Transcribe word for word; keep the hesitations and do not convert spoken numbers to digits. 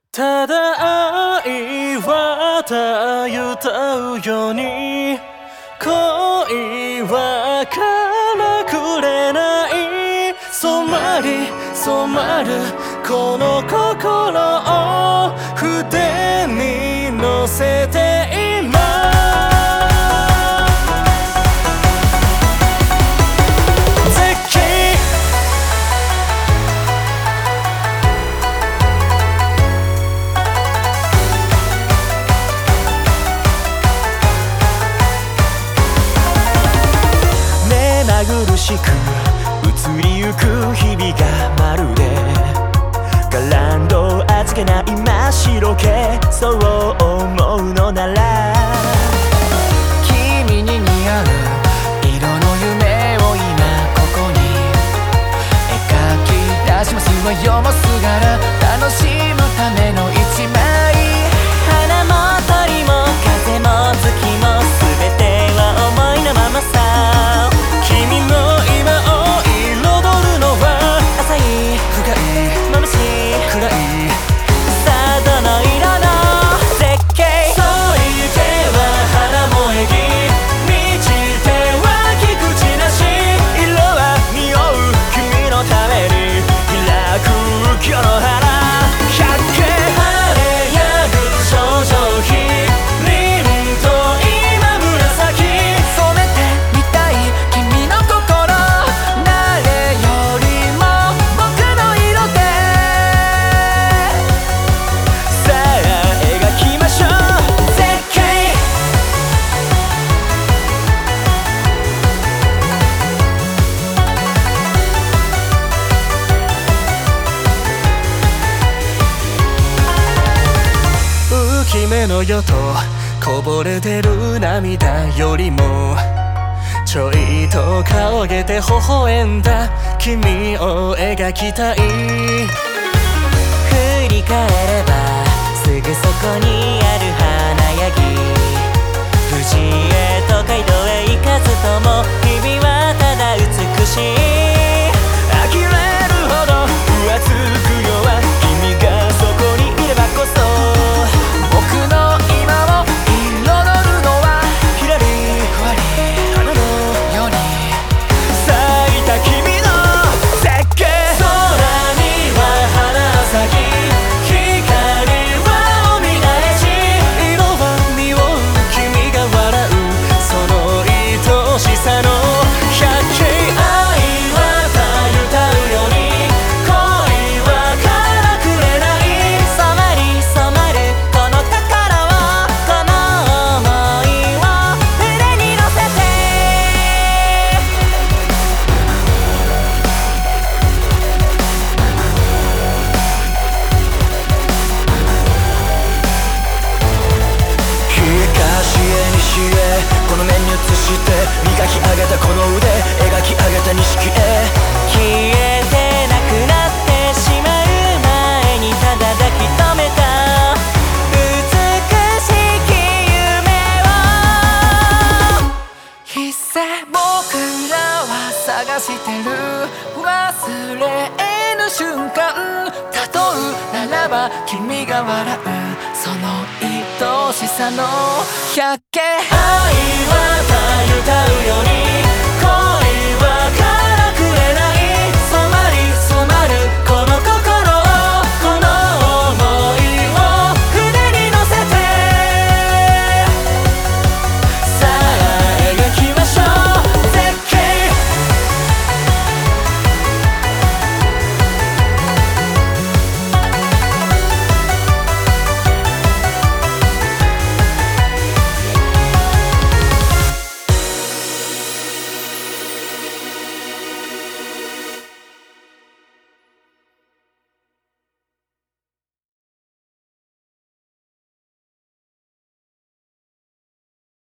ただ愛はたゆたうように恋はからくれない染まり染まるこの心を筆に乗せて今苦しく移りゆく日々がまるでガランド預けない真っ白けそう思うのなら君に似合う色の夢を今ここに描き出しますわよもすがら楽しむための一枚花も鳥も風も月も全ては思いのままさ君の今を彩るのは浅い深い眩しい暗いさあどの色の絶景添いては花萌え木満ちては菊地なし色は匂う君のために開く今日の花百景晴れやぐ頂上日凛と今紫染めてみたい君の心誰よりも僕の色でさあ描きましょう絶景浮き目のよとこぼれてる涙よりもちょいと顔上げて微笑んだ君を描きたい振り返ればすぐそこにある華やぎ富士へと街道へ行かずとも君はただ美しい呆れるほど浮つくよは君がそこにいればこそ僕の今を彩るのはひらりふわり花のように咲いた君の絶景空には花咲き光はおみなえし色は匂う君が笑うその愛しさの百景愛はたゆたうように恋はからくれない染まり染まるこの心をこの想いを筆に乗せて東へ西へこの面に映して磨き上げたこの腕描き上げた錦へ消えてなくなってしまう前にただ抱き留めた美しき夢をいっさ僕らは探してる忘れぬ瞬間例うならば君が笑うその愛しさの百景愛はたゆたうように